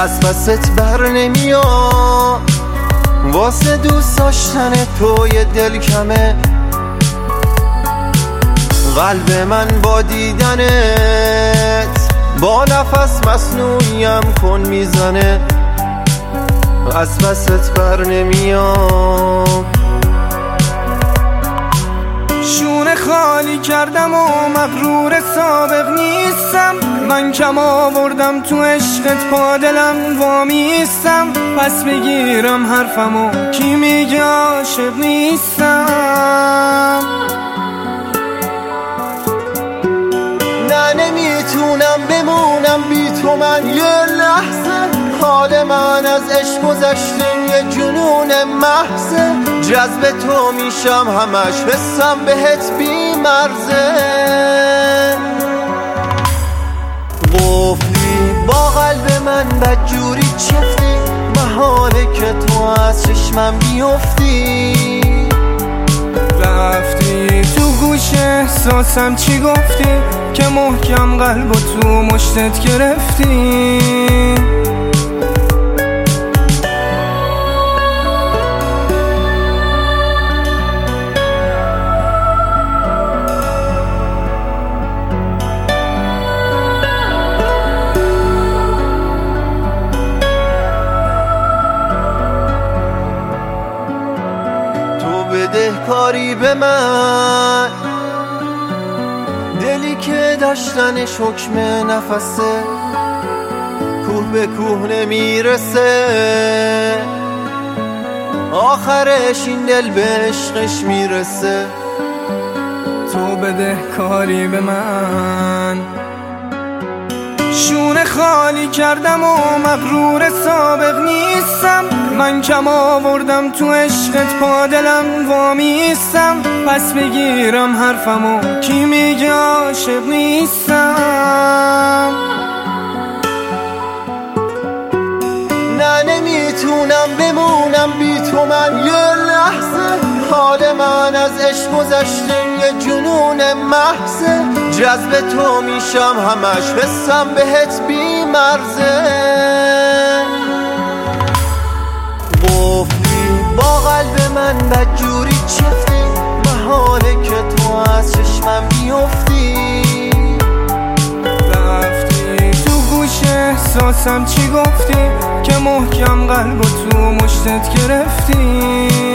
از پست بر نمیام، واسه دوست داشتن تو یه دل کمه. قلب من با دیدنت با نفس مصنوعیم کن میزنه، از پست بر نمیام. شونه خالی کردم و مغرور سابق نیستم، من کم آوردم تو عشقت پا دلم وامیستم. پس بگیرم حرفمو کی میگه عاشق نیستم؟ نه نمیتونم بمونم بی تو، من یه لحظه. حال من از عشق گذشته یه جنون محضه، جذب تو میشم همش حسم بهت بی مرزه. گفتی با قلب من بدجوری چفتی، محاله که تو از چشمم بیفتی. رفتی تو گوش احساسم چی گفتی که محکم قلبو تو مشتت گرفتی. بدهکاری به من، دلی که داشتنش حکم نفسه، کوه به کوه نمیرسه، آخرش این دل به عشقش میرسه. تو بدهکاری به من، شونه خالی کردم و مغرور سابق نیستم، من کم آوردم تو عشقت پا دلم وامیستم. پس بگیرم حرفمو کی میگه عاشق نیستم؟ نه نمیتونم بمونم بی تو، من یه لحظه. حال من از عشق گذشته یه جنون محضه، جذب تو میشم همش حسم بهت بی مرزه. گفتی با قلب من بدجوری چفتی، محاله که تو از چشمم بیفتی. رفتی تو گوش احساسم چی گفتی که محکم قلبو تو مشتت گرفتی.